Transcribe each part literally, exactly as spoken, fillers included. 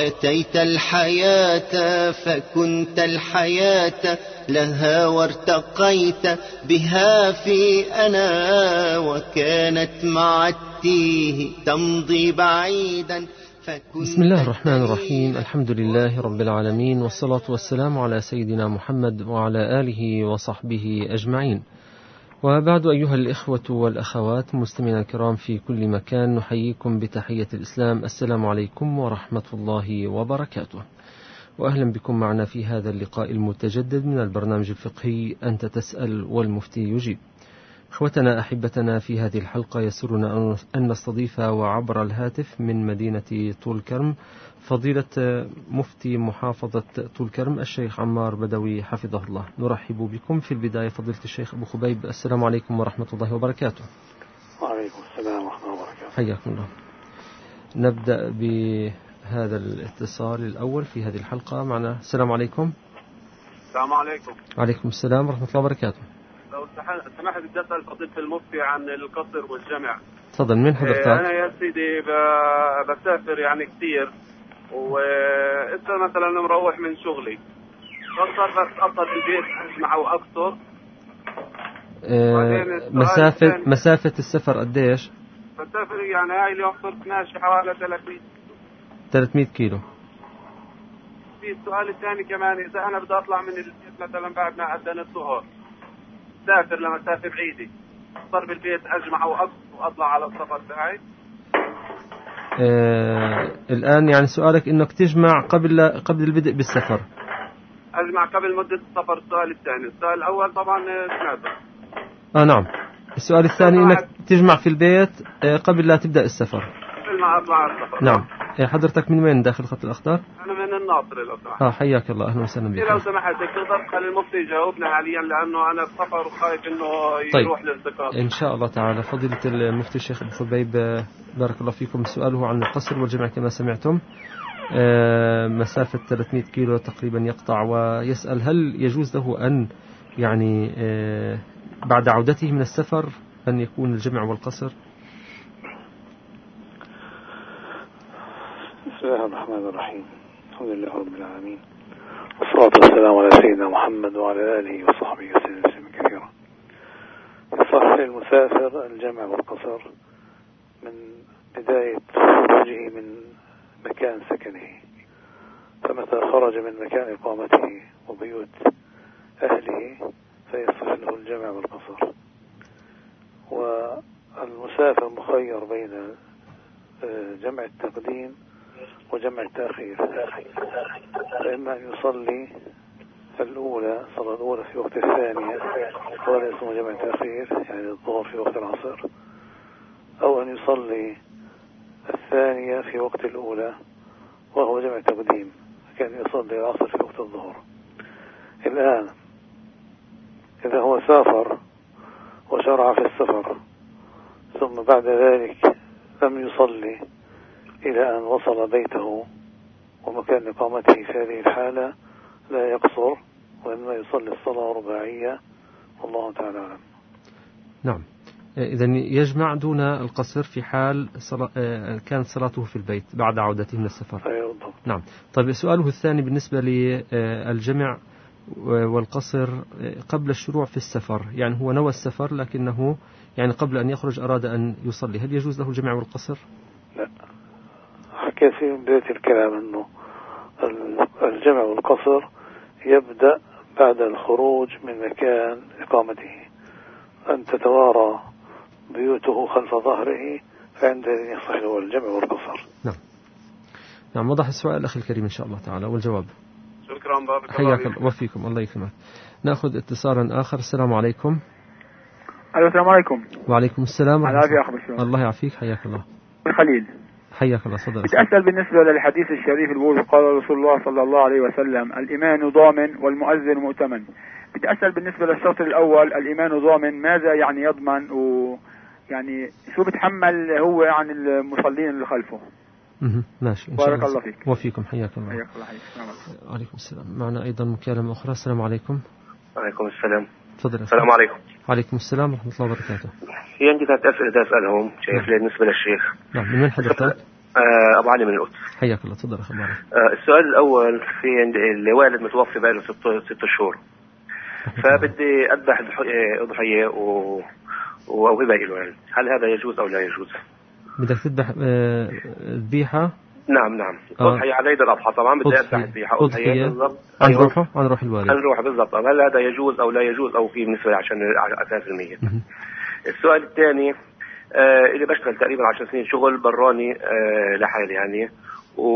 وأتيت الحياة فكنت الحياة لها وارتقيت بها في أنا، وكانت مع التيه تمضي بعيدا. بسم الله الرحمن الرحيم. الحمد لله رب العالمين، والصلاة والسلام على سيدنا محمد وعلى آله وصحبه أجمعين. وبعد، أيها الإخوة والأخوات مستمعينا الكرام في كل مكان، نحييكم بتحية الإسلام. السلام عليكم ورحمة الله وبركاته، وأهلا بكم معنا في هذا اللقاء المتجدد من البرنامج الفقهي أنت تسأل والمفتي يجيب. إخوتنا أحبتنا، في هذه الحلقة يسرنا أن نستضيف وعبر الهاتف من مدينة طول كرم فضيلة مفتي محافظة طول كرم الشيخ عمار بدوي حفظه الله. نرحب بكم. في البداية فضيلة الشيخ أبو خبيب، السلام عليكم ورحمة الله وبركاته. وعليكم السلام ورحمة الله وبركاته. حياكم الله. نبدأ بهذا الاتصال الأول في هذه الحلقة معنا. السلام عليكم. السلام عليكم. وعليكم السلام ورحمة الله وبركاته. لو سمحت بدي أسأل فضيلة المفتي عن القصر والجمع. تفضل. من حضرتك؟ أنا يا سيدي بسافر يعني كثير، وإنت مثلا مروح من شغلي قصر بس أفضل البيت أجمع أو أقصر. أه مسافة مسافة السفر قديش؟ بسافر يعني هاي اليوم صرت ماشي حوالي ثلاثمية كيلو. في السؤال الثاني كمان، إذا أنا بدي أطلع من البيت مثلا بعد ما أذن الظهر، سافر لمسافة بعيدة، أقصر بالبيت أجمع أو أقصر وأطلع على السفر تاعي. آه الآن يعني سؤالك إنك تجمع قبل قبل البدء بالسفر. أجمع قبل مدة السفر. السؤال الثاني. السؤال الأول طبعا سمعته. آه نعم. السؤال الثاني إنك تجمع في البيت آه قبل لا تبدأ السفر. قبل ما أطلع على السفر. نعم. آه حضرتك من وين داخل خط الأخضر؟ أنا من الناصر لو سمحت. آه حياك الله، أهلا وسهلا بك. لو سمحت تقدر تخلي المفتي يجاوبنا حاليا، لأنه أنا بسفر وخايف إنه يروح طيب. للانتقال. إن شاء الله تعالى. فضيلة المفتي الشيخ أبو خبيب بارك الله فيكم، سؤاله عن القصر والجمع كما سمعتم. آه مسافة ثلاثمية كيلو تقريبا يقطع، ويسأل هل يجوز له أن يعني آه بعد عودته من السفر أن يكون الجمع والقصر؟ بسم الله الرحمن الرحيم. الحمد لله رب العالمين، والصلاة والسلام على سيدنا محمد وعلى آله وصحبه وسلم كثيرا. يصح للمسافر الجمع والقصر من بداية خروجه من مكان سكنه، فمتى خرج من مكان إقامته وبيوت أهله فيصح له الجمع والقصر. والمسافر مخير بين جمع التقديم وجمع التأخير، فإما أن يصلي الأولى صلاة الأولى في وقت الثانية ولا اسمه جمع تأخير، يعني الظهر في وقت العصر، أو أن يصلي الثانية في وقت الأولى وهو جمع تقديم، كان يصلي العصر في وقت الظهر. الآن إذا هو سافر وشرع في السفر ثم بعد ذلك لم يصلي إلى أن وصل بيته ومكان إقامته، في هذه الحالة لا يقصر وإنما يصلي الصلاة رباعية، والله تعالى أعلم. نعم. إذن يجمع دون القصر في حال صلا... كانت صلاته في البيت بعد عودته من السفر. أيوة. نعم. طيب، سؤاله الثاني بالنسبة للجمع والقصر قبل الشروع في السفر، يعني هو نوى السفر لكنه يعني قبل أن يخرج أراد أن يصلي، هل يجوز له الجمع والقصر؟ لا، حكيت في بداية الكلام أنه الجمع والقصر يبدأ بعد الخروج من مكان إقامته، أن تتوارى بيوته خلف ظهره، فعندئذ يصح له الجمع والقصر. نعم. نعم، وضح السؤال الأخي الكريم إن شاء الله تعالى والجواب. شكرا بارك الله حياك الله وفيكم، الله يكرمك. نأخذ اتصالا آخر. السلام عليكم. ألو، السلام عليكم. وعليكم السلام. على عافية أخبر شلون؟ الله يعافيك، حياك الله. خليل. حياك الله، تفضل. بتأسأل بالنسبة للحديث الشريف البول قال رسول الله صلى الله عليه وسلم الإيمان ضامن والمؤذن مؤتمن. بتأسأل بالنسبة للشرط الأول الإيمان ضامن، ماذا يعني يضمن، ويعني شو بتحمل هو عن المصلين اللي خلفه؟ اها ماشي. إن شاء بارك الله. الله فيك وفيكم، حياك الله. حياك الله. حياك. عليكم السلام. معنا أيضا مكالمة أخرى. السلام عليكم. وعليكم السلام. تفضل. السلام عليكم. وعليكم السلام ورحمة الله وبركاته. في عندي ثلاث أسئلة أسألهم شايف. نعم. بالنسبة للشيخ. نعم. من وين حضرتك؟ آه أبو علي من القدس. حياك الله، تفضل أخي أبو علي. آه السؤال الأول، في الوالد متوفي بقاله ست ست شهور، فبدي أذبح أضحية و وأوهبها له، يعني هل هذا يجوز أو لا يجوز؟ بدك تذبح ذبيحة؟ نعم نعم أضحية على عيد الأضحى، طبعا بدي أذبح ذبيحة أضحية بالضبط عن روحه عن روح الوالد، عن روحه بالضبط. هل هذا يجوز أو لا يجوز، أو في بالنسبة عشان أساس المية؟ السؤال الثاني، آه اللي بشتغل تقريبا عشر سنين شغل براني آه لحالي يعني، و...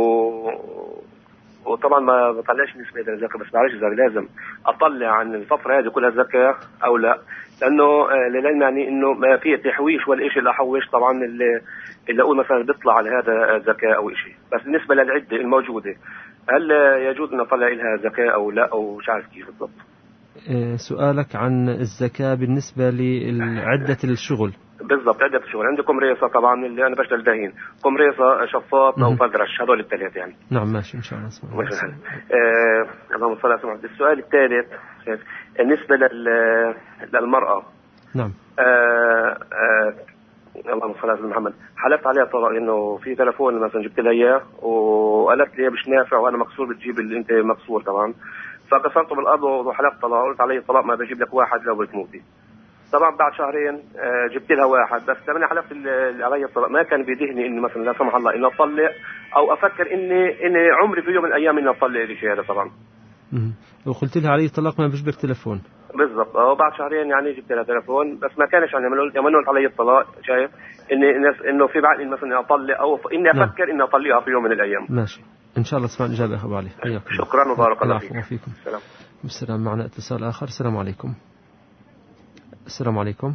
وطبعا ما بطلعش نسبة للزكاة، بس بعرفش إذا لازم أطلع عن الفترة هذه كلها زكاة أو لا، لأنه آه للعلم يعني إنه ما في تحويش ولا إشي اللي أحوش، طبعا اللي اللي أقول مثلا بيطلع على هذا زكاة أو إشي، بس بالنسبة للعدة الموجودة هل يجوز أن أطلع لها زكاة أو لا، أو مش عارف كيف بالضبط. سؤالك عن الزكاة بالنسبة لعدة الشغل؟ بالضبط، عدة الشغل. عندي قمريصة طبعا اللي أنا بشتغل دهين، قمريصة شفاط أو فدرش، هذول الثلاث يعني. نعم ماشي إن شاء الله. اسمع آه اللهم صل على سيدنا. السؤال الثالث بالنسبة لل للمرأة. نعم. آه آه اللهم صل على سيدنا محمد. حلفت عليها طلاق إنه في تلفون مثلا جبت لها إياه وقالت لي مش نافع وأنا مكسور، بتجيب اللي أنت مكسور طبعا، فكسرته بالأرض وحلفت طلاق، قلت علي الطلاق ما بجيب لك واحد لو بتموتي. طبعا بعد شهرين جبت لها واحد، بس لما حلفت اللي علي الطلاق ما كان بيدهني اني مثلا لا سمح الله اني اطلق او افكر اني اني عمري في يوم من الايام اني اطلق لي شيء هذا طبعا. امم وقلت لها علي الطلاق ما بيجبر تليفون. بالضبط، وبعد شهرين يعني جبت لها تليفون، بس ما كانش يعني لما قلت علي الطلاق شايف اني انه في بعد مثلا اطلق او اني افكر اني اطلقها في يوم من الايام. ماشي ان شاء الله تسمع الاجابه يا ابو علي. حياك الله. شكرا وبارك الله فيك. وفيكم. السلام. السلام. معنا اتصال اخر. السلام عليكم. السلام عليكم.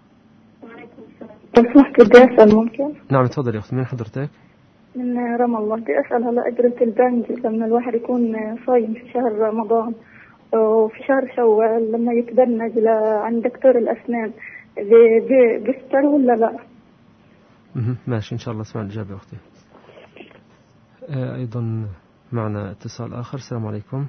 لو سمحت بدي أسأل ممكن؟ نعم تفضل يا أختي. من حضرتك؟ من رام الله. بدي أسأل هلا أجرة البنك لما الواحد يكون صايم في شهر رمضان وفي شهر شوال لما يتبنج عند دكتور الأسنان بيفطر ولا لا؟ ماشي إن شاء الله اسمع الإجابة يا أختي. آه أيضا معنا اتصال آخر. السلام عليكم.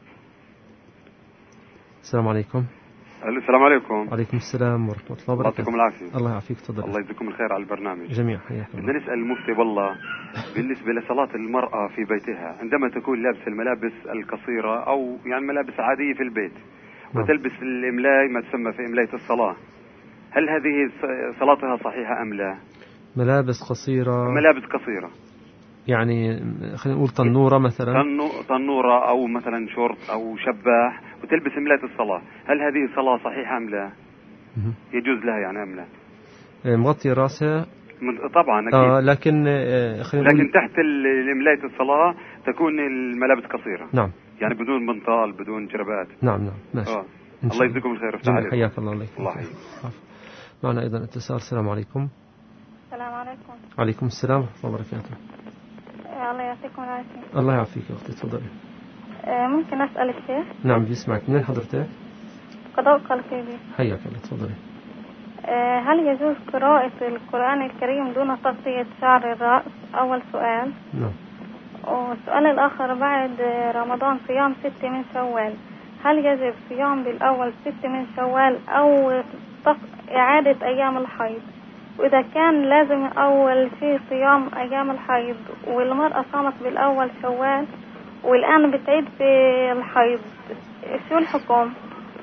السلام عليكم. السلام عليكم. وعليكم السلام ورحمة الله وبركاته. الله يعطيكم العافية. الله يعافيك. تفضل. الله يجزيكم الخير على البرنامج جميع. حياكم. بدنا نسأل المفتي والله بالنسبة لصلاة المرأة في بيتها عندما تكون لابسة الملابس القصيرة أو يعني ملابس عادية في البيت وتلبس الإملاء ما تسمى في إملاء الصلاة، هل هذه صلاتها صحيحة أم لا؟ ملابس قصيرة. ملابس قصيرة يعني خلينا نقول طنورة مثلا. طنورة أو مثلا شورت أو شباح وتلبس إملاء الصلاة، هل هذه صلاة صحيحة أم لا؟ يجوز لها يعني أم لا؟ مغطي راسها طبعا أكيد. آه لكن آه خلينا لكن نقول تحت الإملاء الصلاة تكون الملابس قصيرة. نعم. يعني بدون بنطال بدون جربات. نعم نعم ماشي. آه. الله يجزيكم الخير. جميل. حياك الله. الله الله يحييك. معنا أيضا اتصال. السلام عليكم. السلام عليكم. وعليكم السلام ورحمة الله وبركاته. الله يعطيكم العافية. الله يعافيك يا أختي. تفضلي. ممكن أسألك شيء؟ نعم بيسمعك. من حضرتك؟ قضاء قلبي. حياك الله. تفضلي. هل يجوز قراءة القرآن الكريم دون تغطية شعر الرأس؟ أول سؤال. نعم. والسؤال الآخر، بعد رمضان صيام ست من شوال، هل يجب صيام بالأول ست من شوال أو إعادة أيام الحيض؟ وإذا كان لازم أول شيء صيام أيام الحيض والمرأة صامت بالأول شوال والآن بتعيد في الحيض، شو الحكم؟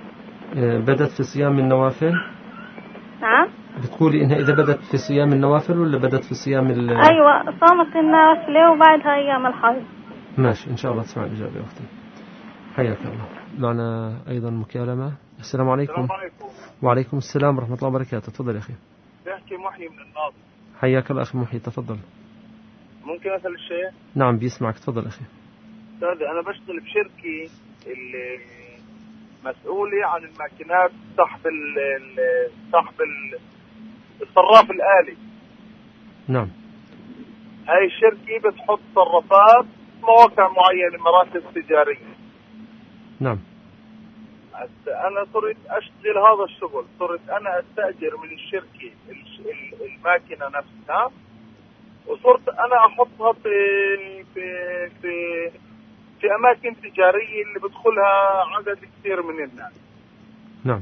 بدت في صيام النوافل؟ نعم. بتقولي إنها إذا بدت في صيام النوافل ولا بدت في صيام ال أيوة صامت النوافل وبعدها أيام الحيض. ماشي إن شاء الله تسمع الإجابة يا أختي. حياك الله. معنا أيضا مكالمة. السلام عليكم. السلام عليكم. وعليكم السلام ورحمة الله وبركاته. تفضل يا أخي. بحكي محيي من الناصر. حياك الله أخي محيي. تفضل. ممكن أسأل الشيء؟ نعم بيسمعك. تفضل أخي. أستاذ أنا بشتغل بشركة اللي مسؤولة عن الماكينات سحب سحب الصراف الآلي. نعم. هاي الشركة بتحط صرافات مواقع معينة، مراكز تجارية. نعم. أنا صرت أشتغل هذا الشغل، صرت أنا أستأجر من الشركة الماكينة نفسها وصرت أنا أحطها في في في في أماكن تجارية اللي بدخلها عدد كثير من الناس. نعم.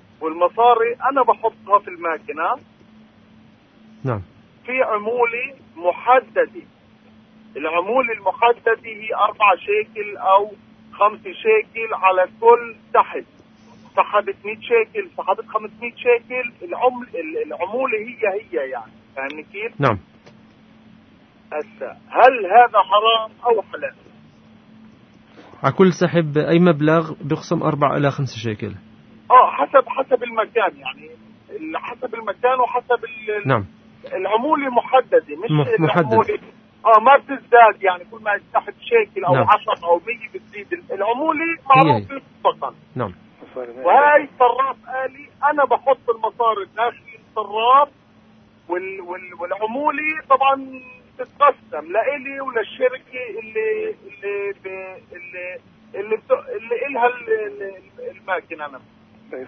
والمصاري أنا بحطها في الماكينة. نعم. في عمولة محددة، العمولة المحددة هي أربعة شيكل أو خمسة شيكل على كل سحب. سحبت مئة شيكل، سحبت خمسمئة شيكل، العمل العمولة هي هي يعني، فاهمني كيف؟ نعم. هسه هل هذا حرام أو حلال؟ على كل سحب أي مبلغ بيقسم أربعة إلى خمسة شيكل. اه حسب حسب المكان يعني، حسب المكان وحسب نعم. العمولة محددة، مش محدد. العمولة اه ما بتزداد يعني، كل ما تحت شيكل او نعم. عشرة او مية بتزيد العمولة معروفة فقط. نعم. وهي صراف آلي، انا بحط المصاري داخل الصراف وال وال والعمولة طبعا تتقسم لإلي وللشركة اللي اللي ب... اللي اللي بت... اللي إلها الماكينة نفسها.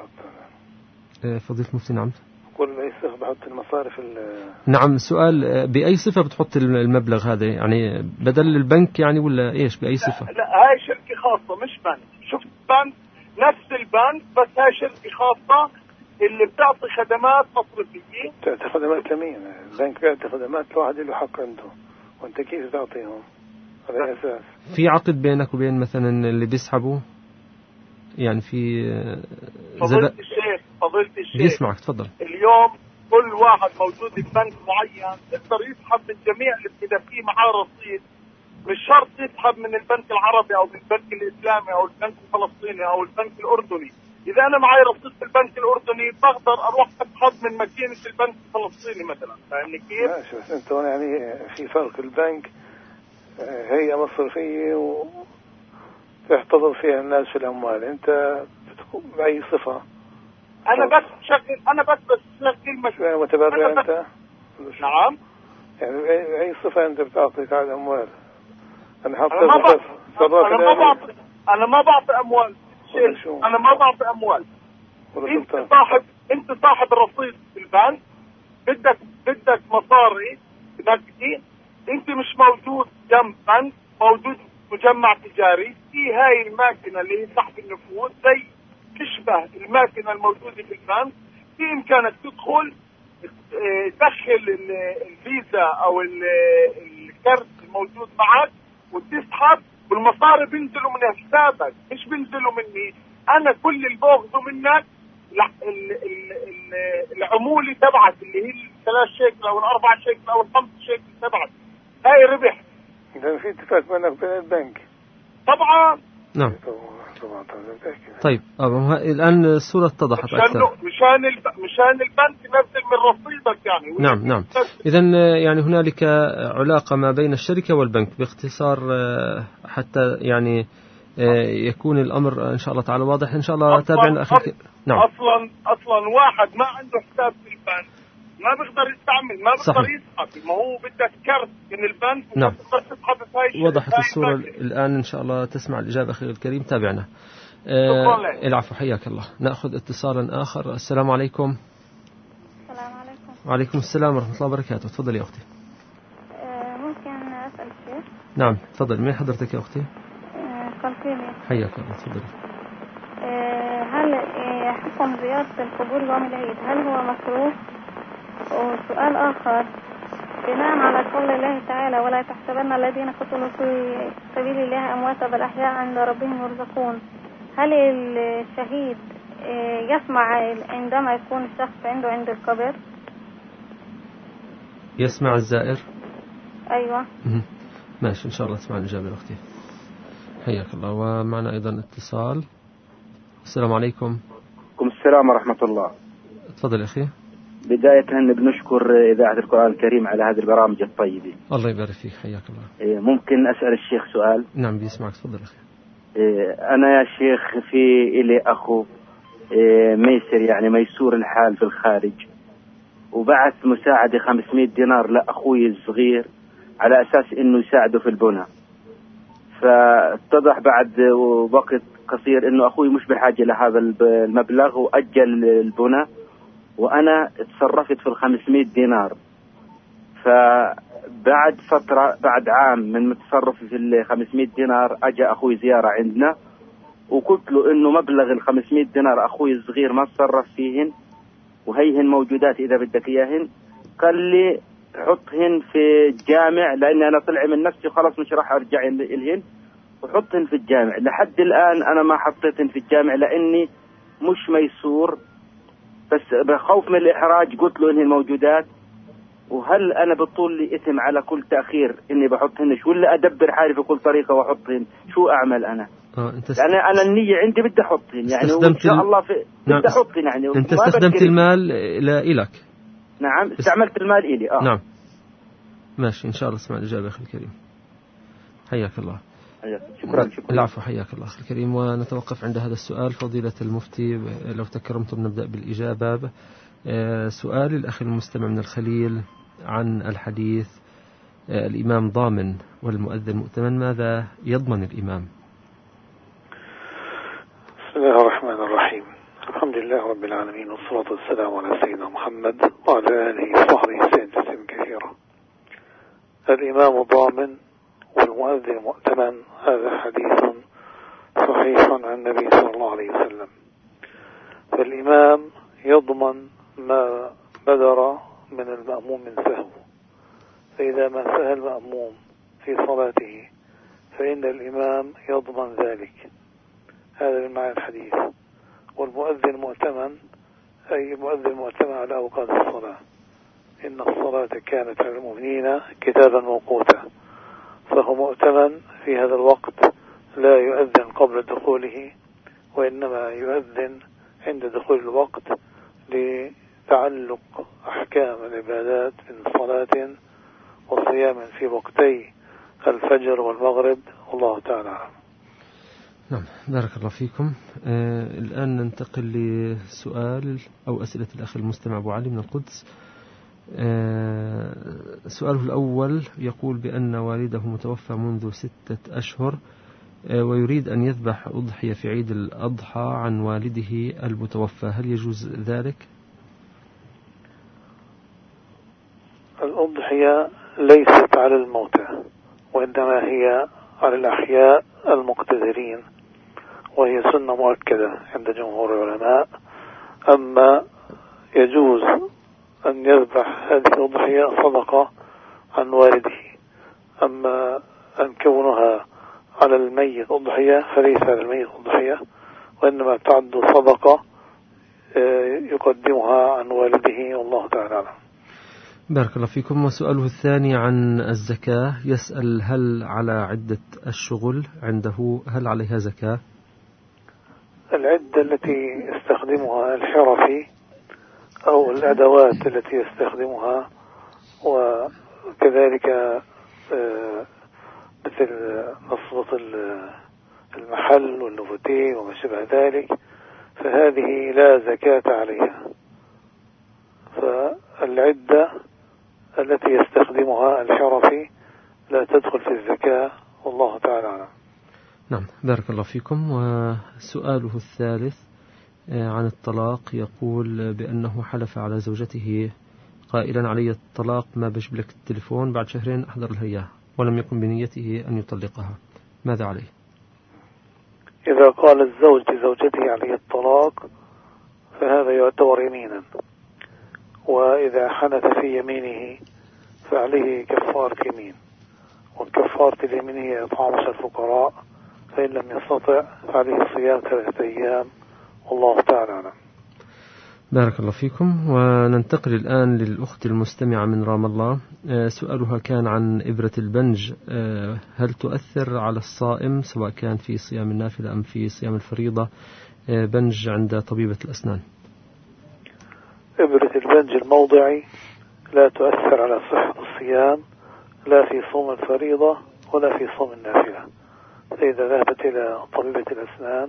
فضيلة المفتي نعم. كل بأي صفة بحط المصاري في نعم. سؤال، بأي صفة بتحط المبلغ هذا يعني بدل البنك يعني ولا إيش بأي صفة؟ لا, لا هاي شركة خاصة مش بنك. شفت بنك نفس البنك بس هاي شركة خاصة اللي بتعطي خدمات مصرفية. تعطي خدمات لمين؟ البنك بيعطي خدمات لواحد له حق عنده، وانت كيف تعطيهم؟ على أساس في عقد بينك وبين مثلا اللي بيسحبوا يعني في فضيلة الشيخ فضيلة الشيخ بيسمعك تفضل. اليوم كل واحد موجود ببنك معين يقدر يسحب من جميع اللي إذا في معاه رصيد، مش شرط يسحب من البنك العربي او من البنك الاسلامي او البنك الفلسطيني او البنك الاردني. اذا انا معي رصيد في البنك الاردني بقدر اروح اسحب من ماكينة البنك الفلسطيني مثلا، فاهمني كيف؟ ماشي، بس انت يعني في فرق. البنك هيئة مصرفية وتحتضر فيها الناس في الاموال، انت بتكون باي صفة؟ انا بس شغل انا بس بس شغل مشروع متبرع انت؟ نعم. يعني باي صفة انت بتعطيك على الاموال؟ انا حاطط انا ما بعطي انا ما بعطي انا ما بعطي اموال شيء. انا ما بعطي اموال. انت صاحب انت صاحب الرصيد في البنك، بدك بدك مصاري نقدي، انت مش موجود جنب بنك، موجود مجمع تجاري. في هاي الماكينه اللي هي سحب النفوذ زي تشبه الماكينه الموجوده في البنك، في امكانك تدخل تدخل الفيزا او الكرت الموجود معك وتسحب، والمصاري بينزلوا من حسابك مش بينزلوا مني انا. كل اللي باخذه منك العمولة تبعك اللي هي الثلاث شيكل او الاربع شيكل او الخمس شيكل تبعك، هاي ربح. اذا في اتفاق بينك وبين البنك طبعا. نعم. طيب الان الصورة اتضحت اكثر. مشان الب... مشان البنك ينزل من رصيدك يعني. نعم نعم. اذا يعني هنالك علاقة ما بين الشركة والبنك باختصار، حتى يعني يكون الامر ان شاء الله تعالى واضح. ان شاء الله تابعنا اخي. نعم. اصلا اصلا واحد ما عنده حساب في البنك ما بيقدر يستعمل، ما بيقدر يسحب. ما هو بدك كرت من البنك. نعم. تسحب. وضحت الصورة الآن إن شاء الله. تسمع الإجابة أخي الكريم. تابعنا. آه العفو، حياك الله. نأخذ اتصالا آخر. السلام عليكم. السلام عليكم. وعليكم السلام ورحمة الله وبركاته. تفضلي يا أختي. آه ممكن أسأل شيء؟ نعم تفضل. مين حضرتك يا أختي؟ آه قلتيني. حياك الله. تفضلي. آه هل آه حكم زيارة القبور يوم العيد هل هو مكروه؟ وسؤال آخر، بناء على قول الله تعالى ولا تحسبن الذين قتلوا في سبيل الله أمواتا بل أحياء عند ربهم يرزقون، هل الشهيد يسمع عندما يكون الشخص عنده عند القبر؟ يسمع الزائر؟ أيوة. ماشي إن شاء الله تسمع الإجابة أختي. حياك الله. ومعنا أيضا اتصال. السلام عليكم. وعليكم السلام ورحمة الله. تفضل يا أخي. بداية بنشكر إذاعة القرآن الكريم على هذه البرامج الطيبة. الله يبارك فيك. حياك الله. ممكن أسأل الشيخ سؤال؟ نعم بيسمعك. تفضل أخي. أنا يا شيخ في إلي أخو ميسر يعني ميسور الحال في الخارج، وبعث مساعدة خمسمائة دينار لأخوي الصغير على أساس إنه يساعده في البناء، فاتضح بعد وقت قصير إنه أخوي مش بحاجة لهذا المبلغ وأجل البناء، وأنا اتصرفت في الخمسمائة دينار. فبعد فترة بعد عام من متصرفي في الخمسمائة دينار أجا أخوي زيارة عندنا، وقلت له إنه مبلغ الخمسمائة دينار أخوي الصغير ما تصرف فيهن وهيهن موجودات إذا بدك إياهن. قال لي تحطهن في الجامع، لأني أنا طلع من نفسي خلاص مش راح أرجع إلهن، وحطهن في الجامع. لحد الآن أنا ما حطيتهن في الجامع لأني مش ميسور، بس بخوف من الإحراج قلت له إنهن موجودات. وهل أنا بطول لي إثم على كل تأخير إني بحطهنش، ولا أدبر حالي في كل طريقة وأحطهن؟ شو أعمل أنا؟ آه أنت است... يعني أنا النية عندي بدي أحطهن يعني، وإن شاء الله في نعم. بدي أحطهن يعني. أنت استخدمت المال لا إلك؟ نعم استعملت المال إلي. آه نعم ماشي، إن شاء الله اسمع الإجابة أخي الكريم. حياك الله. شكرا شكرا. العفو، حياك الله أخي الكريم. ونتوقف عند هذا السؤال. فضيلة المفتي لو تكرمتم نبدأ بالإجابة. سؤال الأخ المستمع من الخليل عن الحديث الإمام ضامن والمؤذن مؤتمن، ماذا يضمن الإمام؟ بسم الله الرحمن الرحيم. الحمد لله رب العالمين، والصلاة والسلام على سيدنا محمد وعلى آله وصحبه وسلم تسليما كثيرا. الإمام ضامن والمؤذن مؤتمن، هذا حديث صحيح عن النبي صلى الله عليه وسلم. فالإمام يضمن ما بدر من المأموم من سهو، فإذا ما سهى المأموم في صلاته فإن الإمام يضمن ذلك. هذا من معنى الحديث. والمؤذن مؤتمن أي مؤذن مؤتمن على أوقات الصلاة، إن الصلاة كانت على المؤمنين كتابا موقوتا، فهو مؤتمن في هذا الوقت، لا يؤذن قبل دخوله، وإنما يؤذن عند دخول الوقت لتعلق أحكام العبادات من صلاة وصيام في وقتي الفجر والمغرب، والله تعالى. نعم بارك الله فيكم. آه الآن ننتقل لسؤال أو أسئلة الأخ المستمع أبو علي من القدس. آه سؤاله الأول يقول بأن والده متوفى منذ ستة أشهر، آه ويريد أن يذبح أضحية في عيد الأضحى عن والده المتوفى، هل يجوز ذلك؟ الأضحية ليست على الموتى، وإنما هي على الأحياء المقتدرين، وهي سنة مؤكدة عند جمهور العلماء. أما يجوز أن يذبح هذه الأضحية صدقة عن والده، أما أن كونها على الميت أضحية فليس على الميت أضحية، وإنما تعد صدقة يقدمها عن والده، والله تعالى. بارك الله فيكم. وسؤاله الثاني عن الزكاة، يسأل هل على عدة الشغل عنده هل عليها زكاة؟ العدة التي يستخدمها الحرفي أو الأدوات التي يستخدمها، وكذلك مثل نصبة المحل واللوفتين وما شابه ذلك، فهذه لا زكاة عليها. فالعدة التي يستخدمها الحرفي لا تدخل في الزكاة، والله تعالى أعلم. نعم بارك الله فيكم. وسؤاله الثالث عن الطلاق، يقول بأنه حلف على زوجته قائلا علي الطلاق ما بجيب لك التليفون بعد شهرين أحضر لها إياه، ولم يكن بنيته أن يطلقها، ماذا عليه؟ إذا قال الزوج لزوجته علي الطلاق فهذا يعتبر يمينا، وإذا حنث في يمينه فعليه كفارة يمين، وكفارة اليمين هي إطعام عشرة فقراء، فإن لم يستطع فعليه صيام ثلاثة أيام، والله تعالى أعلم. بارك الله فيكم. وننتقل الآن للأخت المستمعة من رام الله. سؤالها كان عن إبرة البنج، هل تؤثر على الصائم سواء كان في صيام النافلة أم في صيام الفريضة؟ بنج عند طبيبة الأسنان. إبرة البنج الموضعي لا تؤثر على صحة الصيام، لا في صوم الفريضة ولا في صوم النافلة. فإذا ذهبت إلى طبيبة الأسنان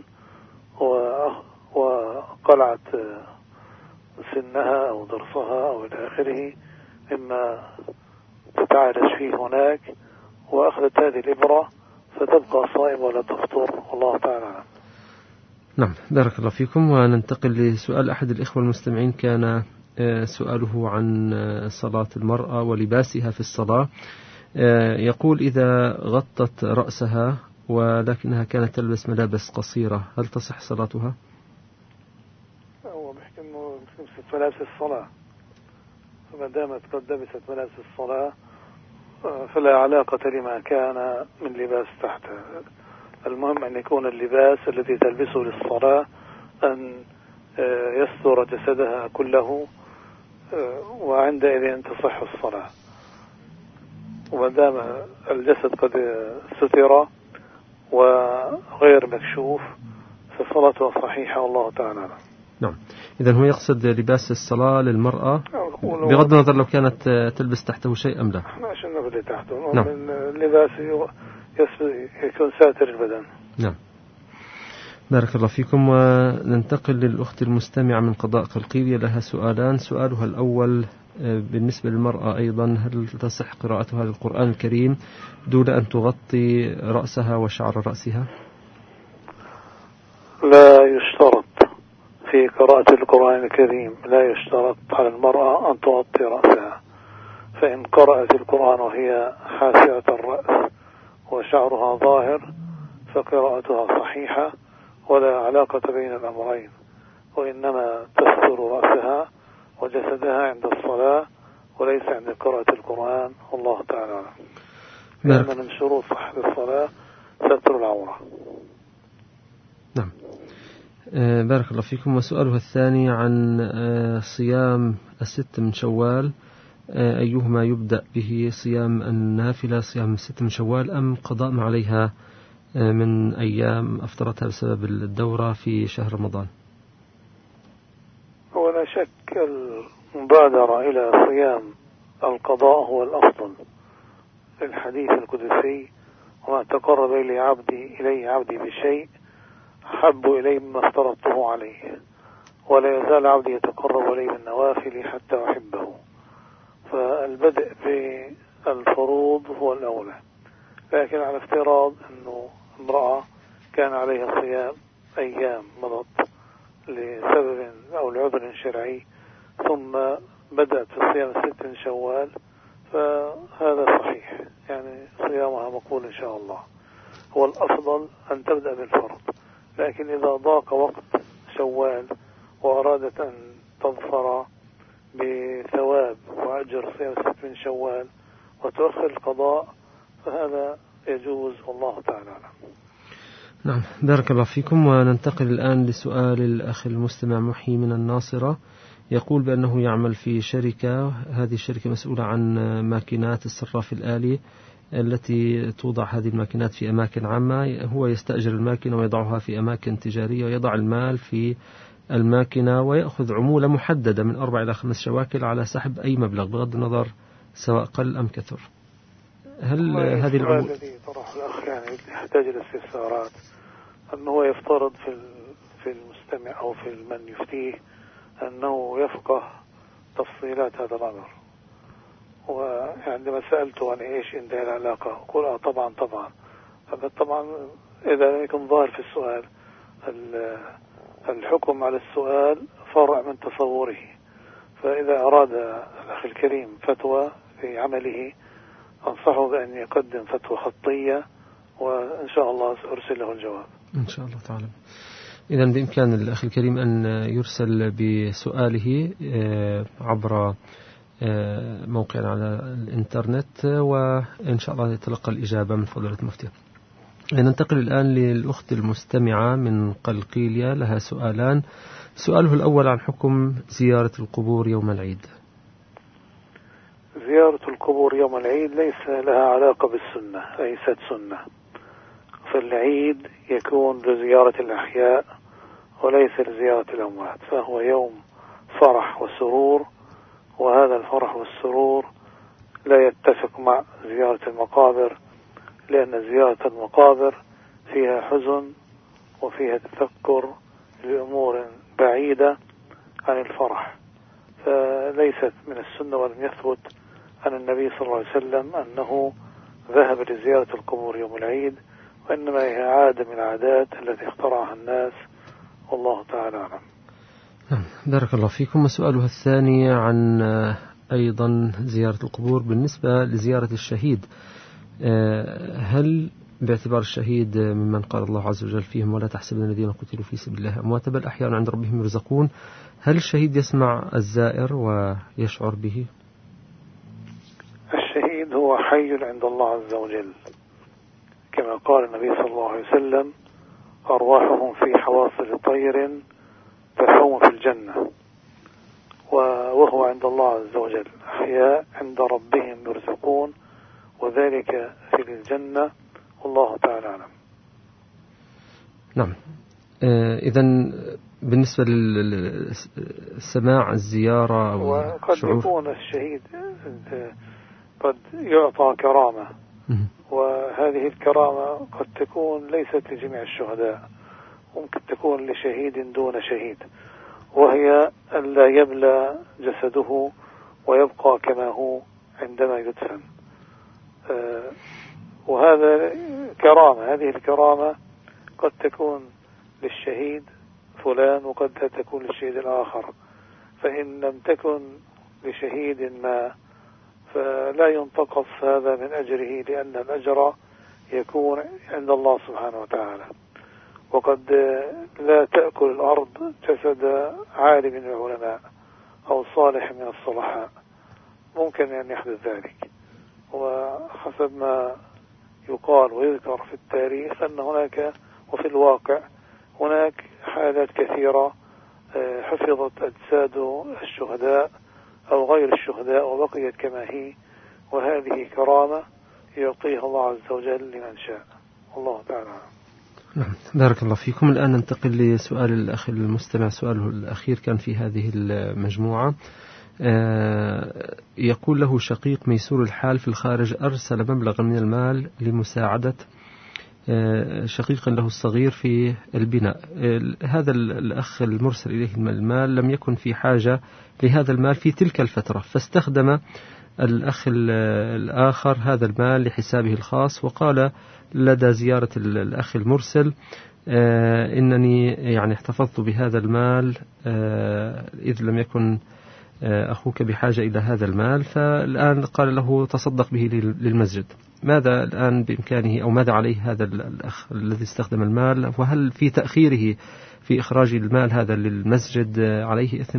وقلعت سنها أو ضرسها أو إلى آخره مما تتعالج فيه هناك، وأخذت هذه الإبرة فتبقى صائم ولا تفطر، والله تعالى. نعم بارك الله فيكم. وننتقل لسؤال أحد الإخوة المستمعين، كان سؤاله عن صلاة المرأة ولباسها في الصلاة. يقول إذا غطت رأسها ولكنها كانت تلبس ملابس قصيرة هل تصح صلاتها؟ هو بيحكي إنه ملابس الصلاة. فما دامت قد لبست ملابس الصلاة فلا علاقة لما كان من لباس تحتها. المهم أن يكون اللباس الذي تلبسه للصلاة أن يستر جسدها كله، وعندئذ تصح الصلاة. وما دام الجسد قد ستر وغير مكشوف فصلاته صحيحة والله تعالى. نعم. إذن هو يقصد لباس الصلاة للمرأة بغض النظر لو كانت تلبس تحته شيء أم لا. ماشي نبدأ تحته. نعم. اللباس يكون ساتر البدن. نعم. بارك الله فيكم. وننتقل للأخت المستمعة من قضاء قلقيلية، لها سؤالان. سؤالها الأول بالنسبة للمرأة أيضا، هل تصح قراءتها للقرآن الكريم دون أن تغطي رأسها وشعر رأسها؟ لا يشترط في قراءة القرآن الكريم، لا يشترط على المرأة أن تغطي رأسها، فإن قرأت القرآن وهي حاسعة الرأس وشعرها ظاهر فقراءتها صحيحة ولا علاقة بين الأمرين، وإنما تستر رأسها وجسدها عند الصلاة وليس عند قراءة القرآن، والله تعالى. لأن من شروط صحة الصلاة ستر العورة. نعم. بارك الله فيكم. وسؤالها الثاني عن صيام الست من شوال، أيهما يبدأ به، صيام النافلة صيام الست من شوال أم قضاء ما عليها من أيام أفطرتها بسبب الدورة في شهر رمضان؟ ولا شك المبادرة إلى صيام القضاء هو الأفضل. الحديث القدسي: وما تقرب إلي عبدي إلي عبدي بشيء أحب إلي مما افترضته عليه، ولا يزال عبدي يتقرب إلي بالنوافل حتى أحبه. فالبدء بالفروض هو الأولى، لكن على افتراض أنه امرأة كان عليها صيام أيام مضت لسبب أو لعذر شرعي ثم بدأت في صيام ست من شوال فهذا صحيح، يعني صيامها مقبول إن شاء الله. هو الأفضل أن تبدأ بالفرض، لكن إذا ضاق وقت شوال وأرادت أن تظفر بثواب وأجر صيام ست من شوال وتؤخر القضاء فهذا يجوز، والله تعالى. نعم. بارك الله فيكم. وننتقل الآن لسؤال الأخ المستمع محي من الناصرة، يقول بأنه يعمل في شركة، هذه الشركة مسؤولة عن ماكينات الصراف الآلي التي توضع هذه الماكينات في أماكن عامة. هو يستأجر الماكينة ويضعها في أماكن تجارية ويضع المال في الماكينة ويأخذ عمولة محددة من أربع إلى خمس شواكل على سحب أي مبلغ بغض النظر سواء قل أم كثر. هل هذه العمولة الذي طرح الأخ يعني يحتاج إلى استفسارات، أنه يفترض في في المستمع أو في من يفتيه أنه يفقه تفصيلات هذا الأمر. وعندما سألته عن إيش انتهى العلاقة قال آه طبعا طبعا. طبعا إذا لم يكن ظاهر في السؤال الحكم على السؤال فرع من تصوره، فإذا أراد الأخ الكريم فتوى في عمله أنصحه بأن يقدم فتوى خطية وإن شاء الله سأرسل له الجواب إن شاء الله تعالى. إذن بإمكان الأخ الكريم أن يرسل بسؤاله عبر موقعنا على الإنترنت وإن شاء الله يتلقى الإجابة من فضيلة المفتي. ننتقل الآن للأخت المستمعة من قلقيلية، لها سؤالان. سؤاله الأول عن حكم زيارة القبور يوم العيد. زيارة القبور يوم العيد ليس لها علاقة بالسنة، ليست سنة. فالعيد يكون لزيارة الأحياء وليس لزيارة الأموات، فهو يوم فرح وسرور، وهذا الفرح والسرور لا يتفق مع زيارة المقابر، لأن زيارة المقابر فيها حزن وفيها تفكر لأمور بعيدة عن الفرح، فليست من السنة ولم يثبت عن النبي صلى الله عليه وسلم أنه ذهب لزيارة القبور يوم العيد، وإنما هي عادة من العادات التي اخترعها الناس، والله تعالى أعلم. بارك الله فيكم. وسؤاله الثاني عن أيضا زيارة القبور بالنسبة لزيارة الشهيد، هل باعتبار الشهيد ممن قال الله عز وجل فيهم ولا تحسبن الذين قتلوا في سبيل الله أمواتا بل أحياء عند ربهم يرزقون، هل الشهيد يسمع الزائر ويشعر به؟ الشهيد هو حي عند الله عز وجل، كما قال النبي صلى الله عليه وسلم: أرواحهم في حواصل طير تحوم في الجنة، وهو عند الله عز وجل أحياء عند ربهم يرزقون، وذلك في الجنة، والله تعالى أعلم. نعم. إذن بالنسبة للسماع الزيارة وقد يكون الشهيد قد يعطى كرامة، وهذه الكرامة قد تكون ليست لجميع الشهداء، ممكن تكون لشهيد دون شهيد، وهي أن لا يبلى جسده ويبقى كما هو عندما يدفن. آه وهذا كرامة، هذه الكرامة قد تكون للشهيد فلان وقد تكون للشهيد الآخر، فإن لم تكن لشهيد ما فلا ينتقص هذا من أجره، لأن الأجر يكون عند الله سبحانه وتعالى. وقد لا تأكل الأرض جسد عالم من العلماء أو صالح من الصلحاء، ممكن أن يحدث ذلك. وحسب ما يقال ويذكر في التاريخ أن هناك وفي الواقع هناك حالات كثيرة حفظت أجساد الشهداء أو غير الشهداء وبقيت كما هي، وهذه كرامة يعطيها الله عز وجل لمن شاء، الله تعالى. نعم، بارك الله فيكم. الآن ننتقل لسؤال الأخ المستمع، سؤاله الأخير كان في هذه المجموعة. يقول له شقيق ميسور الحال في الخارج أرسل مبلغا من المال لمساعدة شقيق له الصغير في البناء. هذا الأخ المرسل إليه المال لم يكن في حاجة لهذا المال في تلك الفترة، فاستخدم الأخ الآخر هذا المال لحسابه الخاص، وقال لدى زيارة الأخ المرسل إنني يعني احتفظت بهذا المال إذ لم يكن أخوك بحاجة إلى هذا المال، فالآن قال له تصدق به للمسجد. ماذا الآن بإمكانه أو ماذا عليه هذا الأخ الذي استخدم المال؟ وهل في تأخيره في إخراج المال هذا للمسجد عليه إثم؟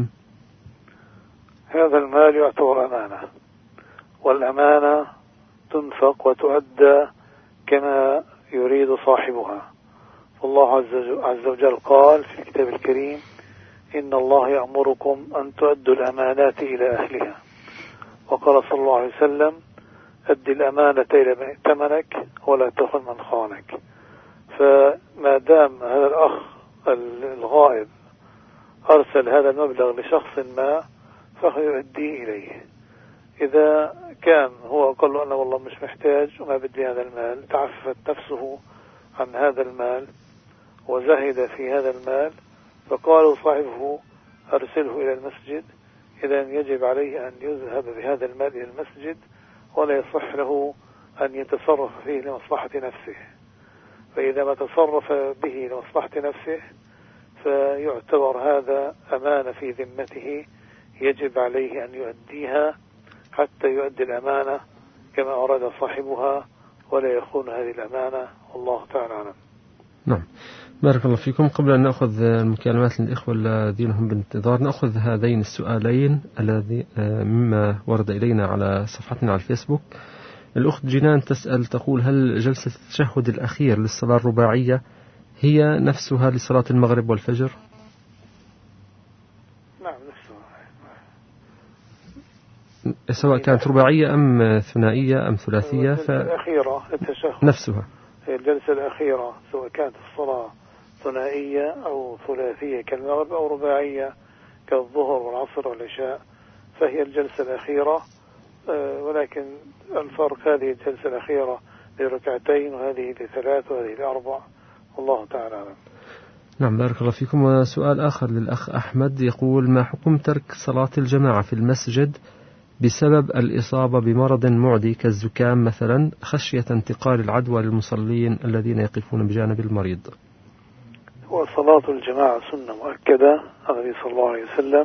هذا المال يعتبر أمانة، والأمانة تنفق وتؤدى كما يريد صاحبها. فالله عز وجل قال في الكتاب الكريم: إن الله يأمركم أن تؤدوا الأمانات إلى أهلها. وقال صلى الله عليه وسلم: أدي الأمانة إلى من ائتمنك ولا تخن من خانك. فما دام هذا الأخ الغائب أرسل هذا المبلغ لشخص ما فيؤديه إليه. إذا كان هو قال له أنا والله مش محتاج وما بدي هذا المال، تعفت نفسه عن هذا المال وزهد في هذا المال، فقالوا صاحبه أرسله إلى المسجد، إذا يجب عليه أن يذهب بهذا المال إلى المسجد، ولا يصح له أن يتصرف فيه لمصلحة نفسه. فإذا ما تصرف به لمصلحة نفسه فيعتبر هذا أمانة في ذمته، يجب عليه أن يؤديها حتى يؤدي الأمانة كما أراد صاحبها ولا يخون هذه الأمانة، والله تعالى أعلم. نعم، بارك الله فيكم. قبل أن نأخذ المكالمات للإخوة الذين هم بانتظار، نأخذ هذين السؤالين الذي مما ورد إلينا على صفحتنا على الفيسبوك. الأخت جنان تسأل تقول: هل جلسة التشهد الأخير للصلاة الرباعية هي نفسها لصلاة المغرب والفجر؟ نعم نفسها، سواء كانت رباعية أم ثنائية أم ثلاثية. ف... الأخيرة التشهد نفسها هي الجلسة الأخيرة، سواء كانت الصلاة ثنائية أو ثلاثية كالمغرب أو رباعية كالظهر والعصر والعشاء، فهي الجلسة الأخيرة. ولكن الفرق هذه الجلسة الأخيرة لركعتين وهذه لثلاث وهذه لأربع، والله تعالى أعلم. نعم، بارك الله فيكم. وسؤال آخر للأخ أحمد يقول: ما حكم ترك صلاة الجماعة في المسجد بسبب الإصابة بمرض معدي كالزكام مثلا، خشية انتقال العدوى للمصلين الذين يقفون بجانب المريض؟ وصلاة الجماعة سنة مؤكدة عن النبي صلى الله عليه وسلم،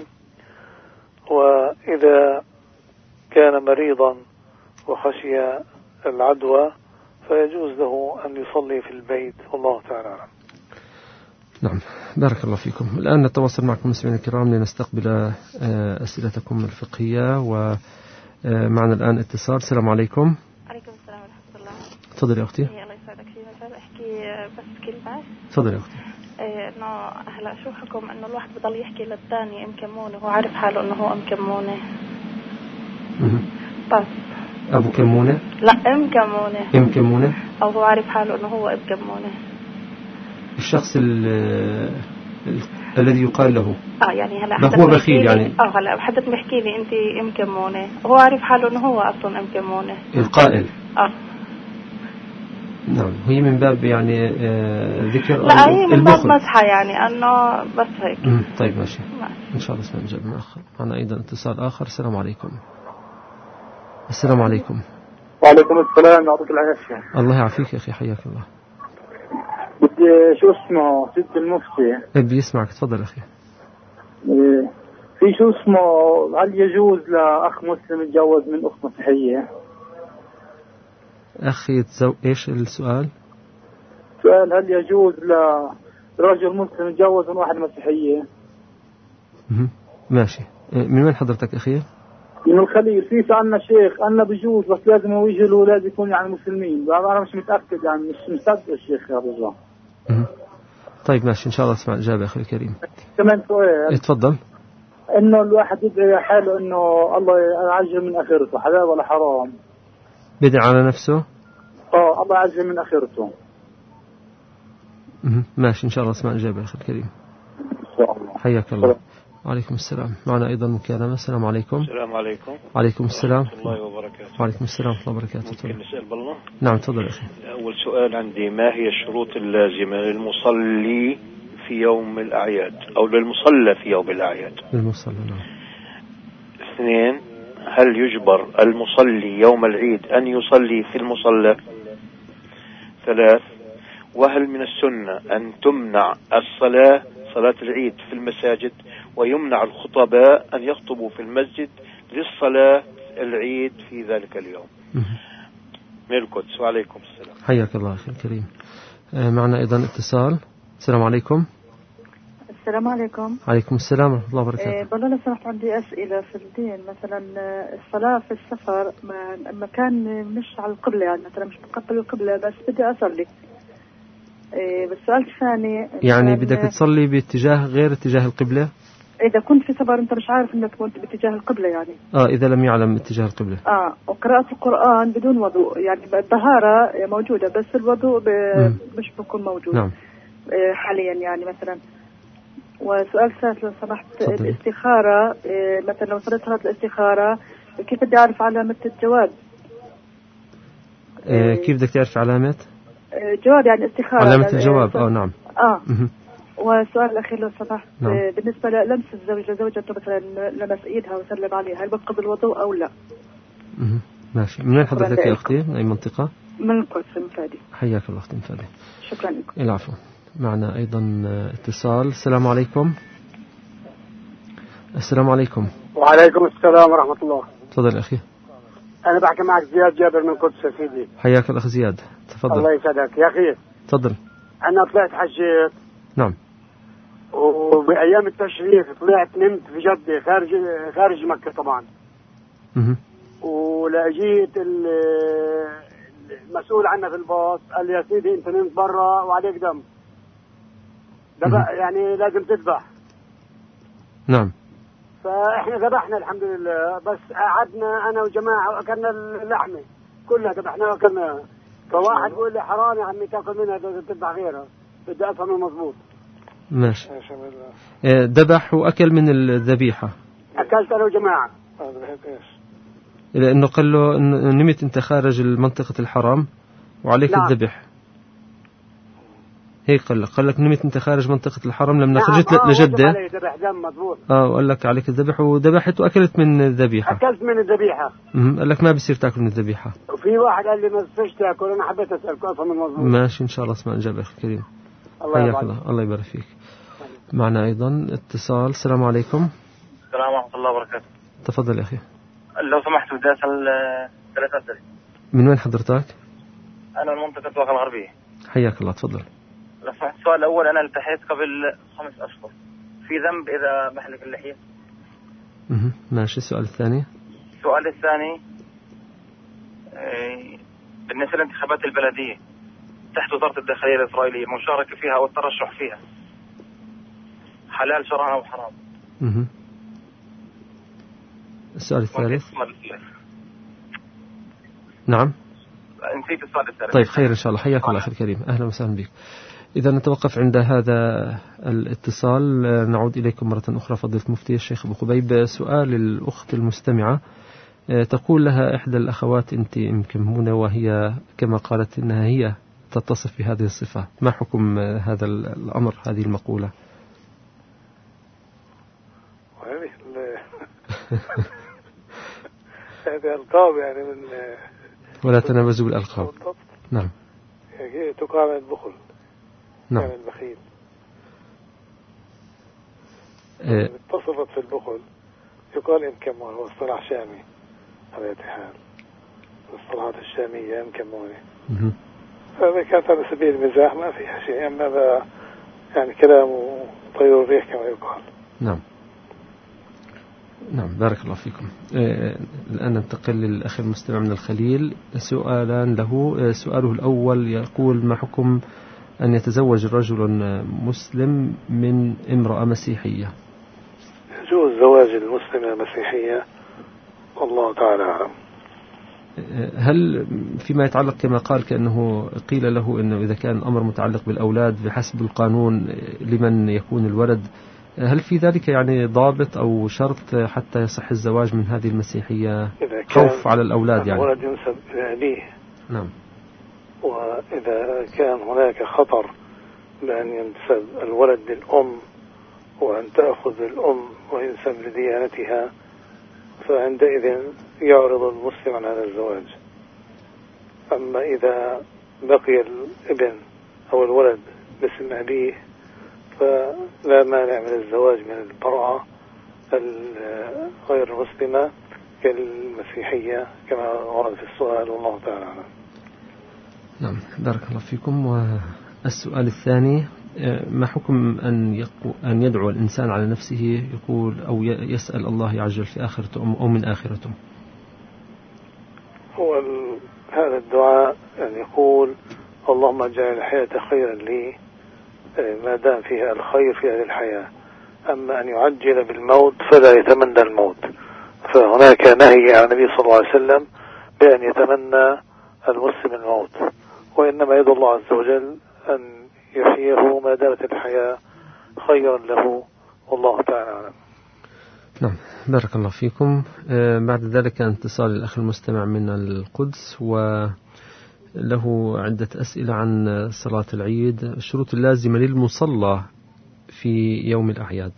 وإذا كان مريضا وخشي العدوى فيجوز له أن يصلي في البيت، والله تعالى أعلم. نعم، بارك الله فيكم. الآن نتواصل معكم مستمعينا الكرام لنستقبل أسئلتكم الفقهية، ومعنا الآن اتصال. السلام عليكم. عليكم السلام ورحمة الله. تفضلي يا أختي. الله يسعدك. في مجال أحكي بس كلمة. تفضلي يا أختي. إنه هلا شو حكم إنه الواحد بضل يحكي للثاني أم كمونة وهو عارف حاله إنه هو أم كمونة؟ بس. أبو كمونة؟ لا، أم كمونة. أم كمونة؟ أو هو عارف حاله إنه هو أم كمونة. الشخص الذي يقال له. آه يعني هلا هو بخيل يعني. آه هلا حدا بيحكي لي أنت أم كمونة، هو عارف حاله إنه هو أصلا أم كمونة. القائل. آه. نعم، هي من باب يعني آه ذكر. لا، هي من باب مسحة يعني أنه بس هيك. طيب ماشي. ماشي. إن شاء الله اسمع نجاب من آخر. معنا أيضا اتصال آخر. السلام عليكم. السلام عليكم. وعليكم السلام، يعطيك العافية. الله يعافيك يا أخي، حياك الله. بدي شو اسمه ست المفتي. بدي يسمعك، تفضل أخي. في شو اسمه، هل يجوز لأخ مسلم يتجوز من أخت مسيحية؟ أخي يتزو... إيش السؤال؟ سؤال، هل يجوز لرجل مسلم يتجوز من واحدة مسيحية؟ مه. ماشي. من وين حضرتك أخي؟ من الخليل. في سألنا شيخ أنا بجوز، بس لازم هو يجي الأولاد يكون يعني مسلمين. أنا مش متأكد يعني، مش مصدق الشيخ يا رجال. طيب ماشي، إن شاء الله اسمع الإجابة أخي الكريم. كمان سؤال. اتفضل. إنه الواحد يدعي حاله إنه الله يعجل من آخرته، حلال ولا حرام؟ بدعي على نفسه؟ آه الله يعجل من آخرته. ماشي، إن شاء الله اسمع الإجابة أخي الكريم. إن شاء الله. حياك الله. وعليكم السلام. معنا أيضا مكالمة. السلام عليكم. السلام عليكم. وعليكم السلام ورحمة الله وبركاته. وعليكم السلام ورحمة الله وبركاته. ممكن نسأل بالله؟ نعم تفضل أخي. أول سؤال عندي، ما هي الشروط اللازمة للمصلي في يوم الأعياد أو للمصلى في يوم الأعياد؟ للمصلى نعم. اثنين، هل يجبر المصلي يوم العيد أن يصلي في المصلى؟ ثلاث، وهل من السنة أن تمنع الصلاة صلاة العيد في المساجد ويمنع الخطباء أن يخطبوا في المسجد للصلاة العيد في ذلك اليوم؟ من القدس. وعليكم السلام. حياك الله أخي الكريم. معنا أيضا اتصال. السلام عليكم. السلام عليكم. عليكم السلام ورحمة الله وبركاته. بالله لو سمحت عندي أسئلة في الدين. مثلا الصلاة في السفر مكان مش على القبلة، يعني مثلا مش مقبل القبلة بس بدي أصلي. بالسؤال الثاني، يعني بدك تصلي باتجاه غير اتجاه القبلة؟ إذا كنت في سفر أنت مش عارف إنك كنت باتجاه القبلة يعني. آه إذا لم يعلم اتجاه القبلة. آه وقراءة القرآن بدون وضوء، يعني الطهارة موجودة بس الوضوء ب... مش بيكون موجود. نعم. حاليا يعني مثلا. وسؤال ثالث لو سمحت، الاستخارة مثلا لو صليت صلاة الاستخارة كيف بدي أعرف علامة الجواب؟ آه كيف بدك تعرف علامة؟ جواب يعني استخارة. علامة الجواب. اه نعم. اه م- والسؤال الأخير لو سمحت، نعم. بالنسبة للمس الزوج لزوجته مثلا لمس إيدها وسلم عليها، هل بنقض الوضوء أو لا؟ م- ماشي. من وين حضرتك يا أختي؟ من أي منطقة؟ من القدس المفادي. حياك الله أختي المفادي. شكرا لكم. العفو. معنا أيضا اتصال. السلام عليكم. السلام عليكم. وعليكم السلام ورحمة الله. تفضل أخي. أنا بحكي معك زياد جابر من القدس يا سيدي. حياك الأخ زياد، تفضل. الله يسعدك يا أخي. تفضل. أنا طلعت حجيت. نعم. وبأيام التشريف طلعت نمت في جدة خارج خارج مكة طبعا. اها. ولقيت المسؤول عنا في الباص قال لي يا سيدي أنت نمت برا وعليك دم. ذبح يعني لازم تذبح. نعم. فاحنا ذبحنا الحمد لله، بس قعدنا انا وجماعه واكلنا اللحمه كلها ذبحناها واكلناها. فواحد بيقول لي حرام يا عمي تاكل منها لازم تذبح غيرها. بدي افهم مضبوط. ماشي. ذبح واكل من الذبيحه. اكلت انا وجماعه. لانه قال له نمت انت خارج منطقه الحرام وعليك نعم. الذبح. هيك قال لك قال لك نمت انت خارج منطقة الحرم لما نعم. خرجت آه لجدة اه وقال لك عليك الذبح وذبحت واكلت من الذبيحة. اكلت من الذبيحة. امم قال لك ما بصير تاكل من الذبيحة. وفي واحد قال لي ما بصيرش تاكل، انا حبيت اسالك افهم الموضوع. ماشي ان شاء الله اسمع الاجابة اخي الكريم. الله الله الله يبارك فيك. معنا ايضا اتصال. السلام عليكم. السلام ورحمة الله وبركاته. تفضل يا اخي. لو سمحت بدي اسال ثلاث اسئلة. من وين حضرتك؟ أنا من منطقة الواقع الغربية. حياك الله، تفضل. لو سمحت، السؤال الأول، أنا التحيت قبل خمس أشهر، في ذنب إذا بحلق اللحية؟ اها ماشي. السؤال الثاني. السؤال الثاني إيه بالنسبة لانتخابات البلدية تحت وزارة الداخلية الإسرائيلية، مشاركة فيها أو الترشح فيها حلال شرعا أو حرام؟ اها السؤال الثالث. نعم نسيت السؤال الثالث. طيب خير إن شاء الله. حياك الله أخي الكريم، أهلا وسهلا بك. إذا نتوقف عند هذا الاتصال، نعود إليكم مرة أخرى فضيلة المفتي الشيخ أبو خبيب. سؤال الأخت المستمعة، تقول لها إحدى الأخوات: أنت مكمونة، وهي كما قالت إنها هي تتصف بهذه الصفة، ما حكم هذا الأمر، هذه المقولة؟ هذه ألقاب يعني من ولا تنابزوا بالألقاب. نعم. يعني تقع من البخل. نعم. يعني البخيل. إيه. اتصفت في البخل يقال إمكمون، هو اصطلاح شامي على أي حال، الصلاحات الشامية إمكموني. هذا كانت على سبيل المزاح، ما فيها شيء، أما ب... يعني كلام طيور الريح كما يقال. نعم نعم بارك الله فيكم. آه الآن ننتقل للأخ المستمع من الخليل، سؤالان له. آه سؤاله الأول يقول: ما حكم أن يتزوج رجل مسلم من امرأة مسيحية؟ يجوز زواج المسلم المسيحية، والله تعالى أعلم. هل فيما يتعلق كما قال كأنه قيل له أنه إذا كان الأمر متعلق بالأولاد بحسب القانون لمن يكون الولد، هل في ذلك يعني ضابط أو شرط حتى يصح الزواج من هذه المسيحية؟ خوف على الأولاد يعني. الولد ينسب إلى أبيه. نعم. وإذا كان هناك خطر بأن ينسب الولد للأم وأن تأخذ الأم وينسب لديانتها، فعندئذ يعرض المسلم عن هذا الزواج. أما إذا بقي الابن أو الولد باسم أبيه فلا مانع من الزواج من المرأة غير المسلمة كالمسيحية كما ورد في السؤال، والله تعالى أعلم. نعم بارك الله فيكم. والسؤال الثاني: ما حكم أن يقو أن يدعو الإنسان على نفسه، يقول أو يسأل الله عز وجل في آخرته أو من آخرته؟ هو هذا الدعاء يعني يقول: اللهم اجعل الحياة خيرا لي ما دام فيها الخير في هذه الحياة، أما أن يعجل بالموت فلا يتمنى الموت. فهناك نهي عن النبي صلى الله عليه وسلم بأن يتمنى المسلم الموت، وإنما يدعو الله عز وجل أن يحييه ما دامت الحياة خيرا له، والله تعالى أعلم. نعم بارك الله فيكم. آه بعد ذلك انتصال الأخ المستمع من القدس، وله عدة أسئلة عن صلاة العيد. الشروط اللازمة للمصلى في يوم الأعياد.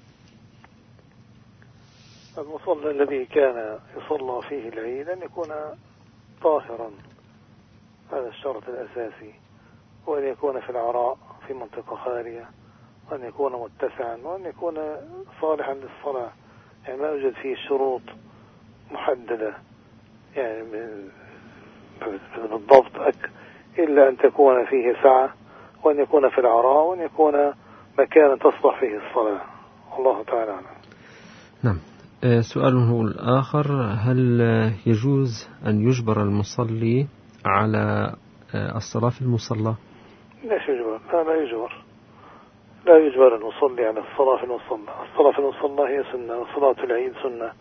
المصلى الذي كان يصلى فيه العيد أن يكون طاهرا، هذا الشرط الأساسي، وأن يكون في العراء في منطقة خالية، وأن يكون متسعا، وأن يكون صالحا للصلاة. يعني ما يوجد فيه شروط محددة يعني بالضبط، إلا أن تكون فيه سعة، وأن يكون في العراء، وأن يكون مكانا تصلح فيه الصلاة، والله تعالى أعلم. نعم. سؤاله الآخر: هل يجوز أن يجبر المصلي على الصلاة في المصلى؟ لا يجبر، لا لا يجبر لا يجبر المصلي على الصلاة في المصلى. الصلاة في المصلى هي سنة، وصلاة العيد سنة،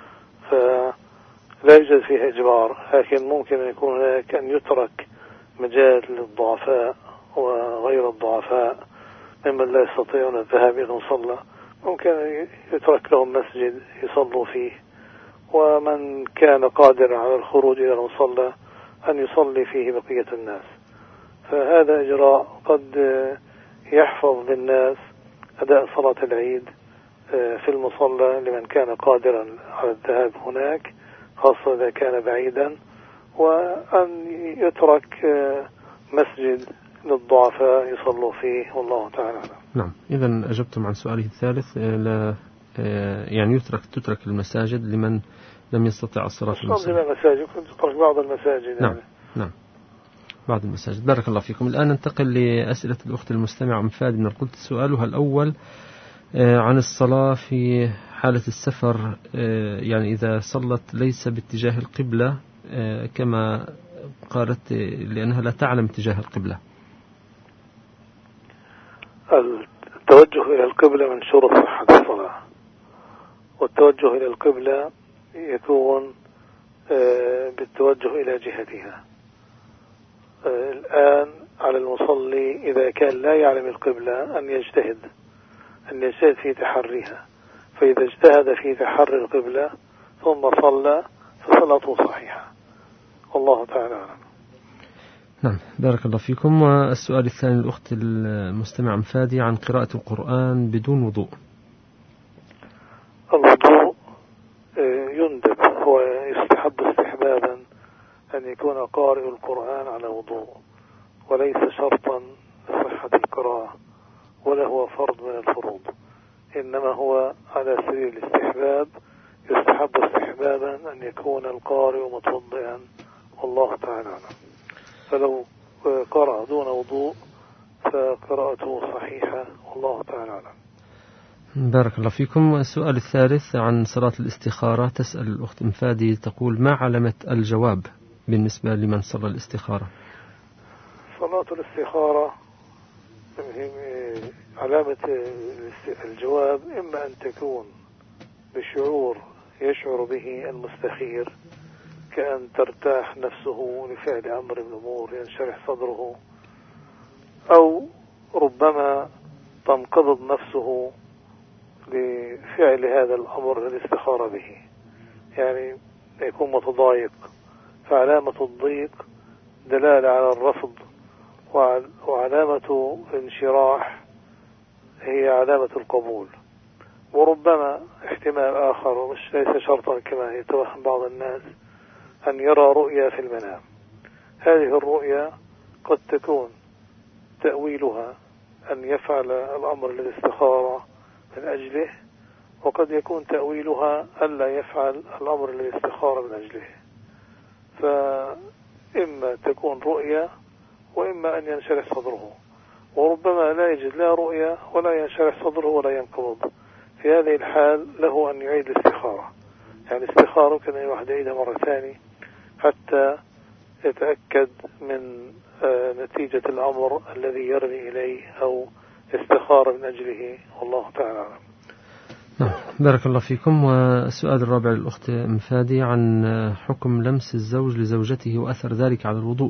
فلا يوجد فيها إجبار. لكن ممكن أن يكون هناك أن يترك مجال للضعفاء وغير الضعفاء ممن لا يستطيعون الذهاب إلى المصلى، ممكن يترك لهم مسجد يصلوا فيه، ومن كان قادرا على الخروج إلى المصلى أن يصلي فيه بقية الناس. فهذا إجراء قد يحفظ للناس أداء صلاة العيد في المصلى لمن كان قادرا على الذهاب هناك، خاصة إذا كان بعيدا، وأن يترك مسجد للضعفاء يصلوا فيه، والله تعالى. نعم. إذن أجبتم عن سؤاله الثالث، لا يعني يترك تترك المساجد لمن لم يستطع الصلاة في المسجد. المساجد تترك بعض المساجد. نعم يعني. نعم بعض المساجد. بارك الله فيكم. الآن ننتقل لأسئلة الأخت المستمعة أم فادي من القدس. سؤالها الأول عن الصلاة في حالة السفر، يعني إذا صلت ليس باتجاه القبلة كما قالت لأنها لا تعلم اتجاه القبلة. التوجه إلى القبلة من شروط صحة الصلاة، والتوجه إلى القبلة يكون بالتوجه إلى جهتها. الآن على المصلي إذا كان لا يعلم القبلة أن يجتهد أن يجتهد في تحريها، فإذا اجتهد في تحري القبلة ثم صلى فصلاته صحيحة، والله تعالى أعلم. نعم، بارك الله فيكم. والسؤال الثاني الأخت المستمع فادي عن قراءة القرآن بدون وضوء. الوضوء يندب، هو يستحب استحبابا أن يكون قارئ القرآن على وضوء، وليس شرطا لصحة القراءة ولا هو فرض من الفروض، إنما هو على سبيل الاستحباب، يستحب استحبابا أن يكون القارئ متوضئا، والله تعالى أعلم. فلو قرأ دون وضوء فقراءته صحيحة، والله تعالى أعلم. بارك الله فيكم. السؤال الثالث عن صلاة الاستخارة. تسأل الأخت مفادي تقول: ما علامة الجواب بالنسبة لمن صلى الاستخارة؟ صلاة الاستخارة علامة الجواب إما أن تكون بشعور يشعر به المستخير، كأن ترتاح نفسه لفعل أمر من الأمور ينشرح صدره، أو ربما تنقبض نفسه لفعل هذا الأمر الاستخارة به، يعني يكون متضايق، فعلامة الضيق دلالة على الرفض، وعلامة الانشراح هي علامة القبول. وربما احتمال آخر ومش ليس شرطا كما يتوهم بعض الناس أن يرى رؤيا في المنام. هذه الرؤيا قد تكون تأويلها أن يفعل الأمر الذي استخار من أجله، وقد يكون تأويلها ألا يفعل الأمر الذي استخار من أجله. فإما تكون رؤيا وإما أن ينشرح صدره، وربما لا يجد لا رؤيا ولا ينشرح صدره ولا ينقبض. في هذه الحال له أن يعيد الاستخارة، يعني استخارة كان يروح يعيدها مرة ثانية حتى يتأكد من نتيجة الأمر الذي يرمي إليه أو استخار من أجله، والله تعالى أعلم. نعم، بارك الله فيكم. والسؤال الرابع للأخت مفادي عن حكم لمس الزوج لزوجته وأثر ذلك على الوضوء.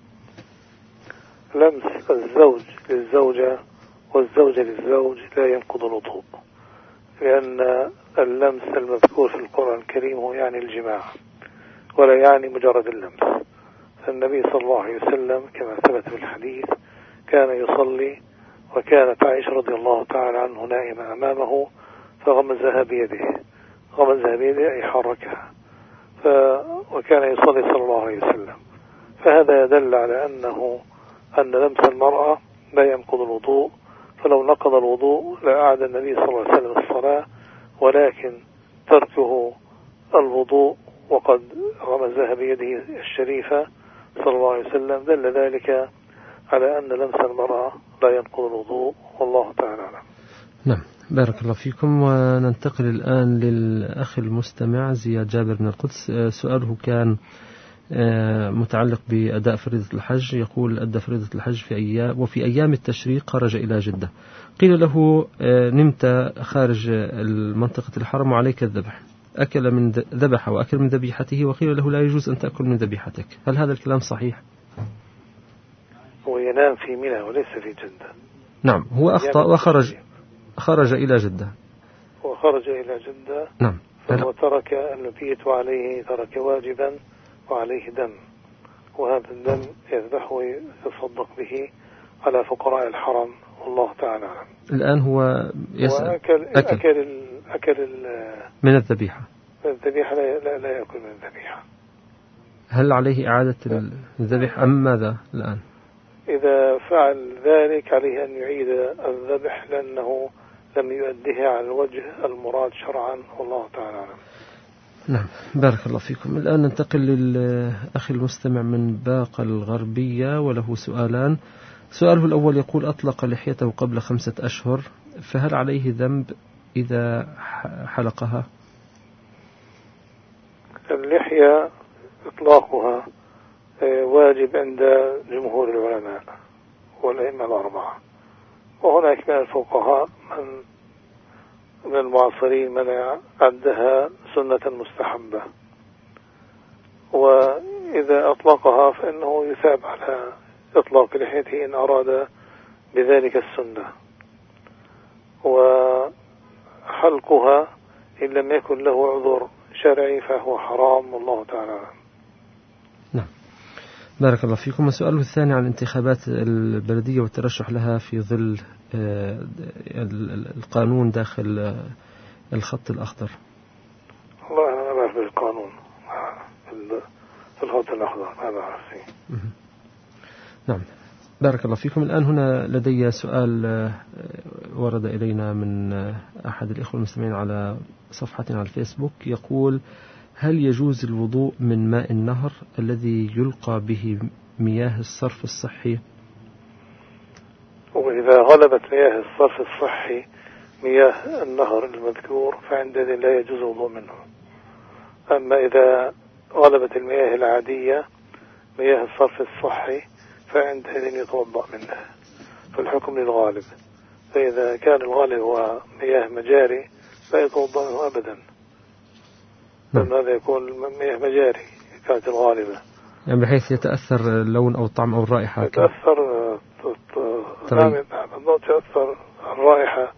لمس الزوج للزوجة والزوجة للزوج لا ينقض الوضوء، لأن اللمس المذكور في القرآن الكريم هو يعني الجماع ولا يعني مجرد اللمس. فالنبي صلى الله عليه وسلم كما ثبت في الحديث كان يصلي وكانت عائشة رضي الله تعالى عنه نائمة أمامه فغمزها بيده، غمزها بيده أي حركها، ف... وكان يصلي صلى الله عليه وسلم. فهذا يدل على أنه أن لمس المرأة لا ينقض الوضوء، فلو نقض الوضوء لأعاد النبي صلى الله عليه وسلم الصلاة، ولكن تركه الوضوء وقد غمزها بيده الشريفة صلى الله عليه وسلم دل ذلك على أن لمس المرأة لا ينقض الوضوء، والله تعالى أعلم. نعم، بارك الله فيكم. وننتقل الآن للأخ المستمع زياد جابر من القدس. سؤاله كان متعلق بأداء فريضة الحج. يقول: أدى فريضة الحج في أيام وفي أيام التشريق خرج إلى جدة، قيل له: نمت خارج منطقة الحرم وعليك الذبح، أكل من ذبح وأكل من ذبيحته، وقيل له: لا يجوز أن تأكل من ذبيحتك. هل هذا الكلام صحيح؟ هو ينام في منى وليس في جدة. نعم، هو أخطأ وخرج خرج إلى جدة وخرج إلى جدة. نعم، فهو ترك المبيت وعليه ترك واجبا وعليه دم، وهذا الدم يذبح ويتصدق به على فقراء الحرم، والله تعالى أعلم. الآن هو يسأل وأكل أكل, أكل, ال أكل ال من الذبيحة من الذبيحة لا, لا, لا يأكل من الذبيحة. هل عليه إعادة الذبح أم ماذا الآن؟ إذا فعل ذلك عليه أن يعيد الذبح لأنه لم يؤديه على الوجه المراد شرعا، والله تعالى أعلم. نعم بارك الله فيكم. الآن ننتقل للأخ المستمع من باقة الغربية وله سؤالان. سؤاله الأول يقول: أطلق لحيته قبل خمسة أشهر، فهل عليه ذنب إذا حلقها؟ اللحية إطلاقها واجب عند جمهور العلماء والأئمة الأربعة، وهناك من الفقهاء من من المعاصرين من عدها سنة مستحبة، وإذا أطلقها فإنه يثاب على إطلاق لحيته إن أراد بذلك السنة، وحلقها إن لم يكن له عذر شرعي فهو حرام، والله تعالى. نعم بارك الله فيكم. وسؤاله الثاني عن انتخابات البلدية والترشح لها في ظل القانون داخل الخط الأخضر. والله أنا ما أعرف القانون في الخط الأخضر، ما أعرف فيه. نعم بارك الله فيكم. الآن هنا لدي سؤال ورد إلينا من أحد الإخوة المستمعين على صفحتنا على الفيسبوك، يقول: هل يجوز الوضوء من ماء النهر الذي يلقى به مياه الصرف الصحي؟ وإذا غلبت مياه الصرف الصحي مياه النهر المذكور فعندئذ لا يجوز الوضوء منه. أما إذا غلبت المياه العادية مياه الصرف الصحي فعندئذ يتوضأ منها، فالحكم للغالب. فإذا كان الغالب هو مياه مجاري لا يتوضأ منه أبدا، لأن هذا يكون مياه مجاري كانت الغالبة، يعني بحيث يتأثر اللون أو الطعم أو الرائحة. يتأثر طيب. تأثر الرائحة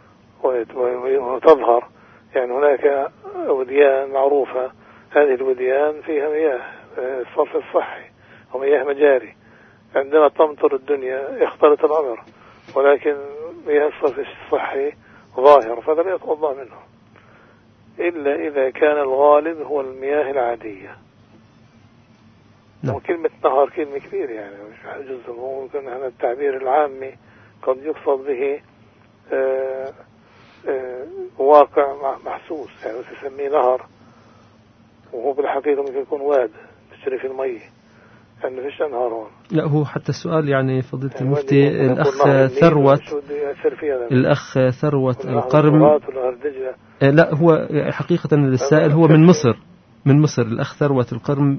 وتظهر. يعني هناك وديان معروفة، هذه الوديان فيها مياه الصرف الصحي ومياه مجاري. عندما تمطر الدنيا يختلط الأمر، ولكن مياه الصرف الصحي ظاهر فلا يتوضأ منه إلا إذا كان الغالب هو المياه العادية. نعم. وكلمة نهر كلمة كبيرة، يعني مش جزء، ممكن هذا التعبير العامي قد يقصد به آآ آآ واقع محسوس، يعني تسميه نهر وهو بالحقيقة ممكن يكون واد تشري في المية، يعني فيش أنهار هون. لا هو حتى السؤال يعني فضيلة يعني المفتي الأخ ثروة الأخ ثروة القرم. لا هو حقيقة السائل هو من مصر، من مصر الأخ ثروة القرم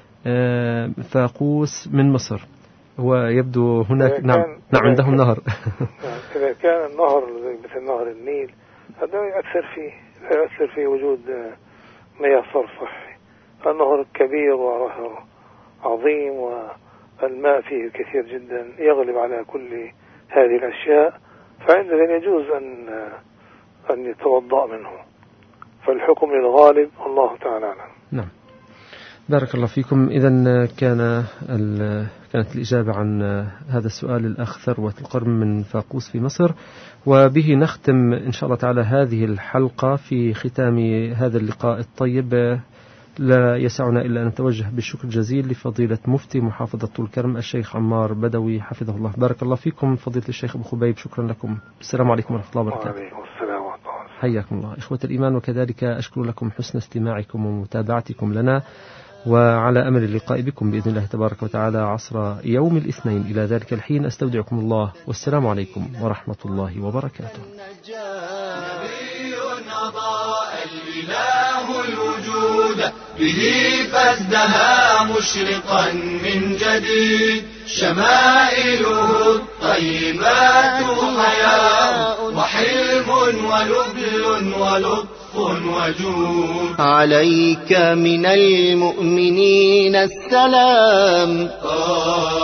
فاقوس من مصر. هو يبدو هناك نعم نعم عندهم نهر. إذا كان النهر مثل نهر النيل هذا يؤثر فيه يؤثر فيه وجود مياه صرف صحي. النهر كبير وعظيم والماء فيه كثير جدا يغلب على كل هذه الأشياء، فعندما يجوز أن أن يتوضأ منه، فالحكم للغالب والله تعالى أعلم. نعم بارك الله فيكم. إذن كان كانت الإجابة عن هذا السؤال الأخ ثروة القرم من فاقوس في مصر. وبه نختم إن شاء الله تعالى هذه الحلقة. في ختام هذا اللقاء الطيب لا يسعنا إلا أن نتوجه بالشكر الجزيل لفضيلة مفتي محافظة طول كرم الشيخ عمار بدوي حفظه الله. بارك الله فيكم فضيلة الشيخ أبو خبيب، شكرا لكم. السلام عليكم ورحمة الله وبركاته. وعليكم السلام ورحمة الله. حياكم الله إخوة الإيمان، وكذلك أشكر لكم حسن استماعكم ومتابعتكم لنا، وعلى أمل اللقاء بكم بإذن الله تبارك وتعالى عصر يوم الاثنين. إلى ذلك الحين أستودعكم الله، والسلام عليكم ورحمة الله وبركاته. نبي أضاء الإله الوجود به فازدهى مشرقا من جديد، شمائله الطيبات حياء وحلم ولبل ولطف وجود. عليك من المؤمنين السلام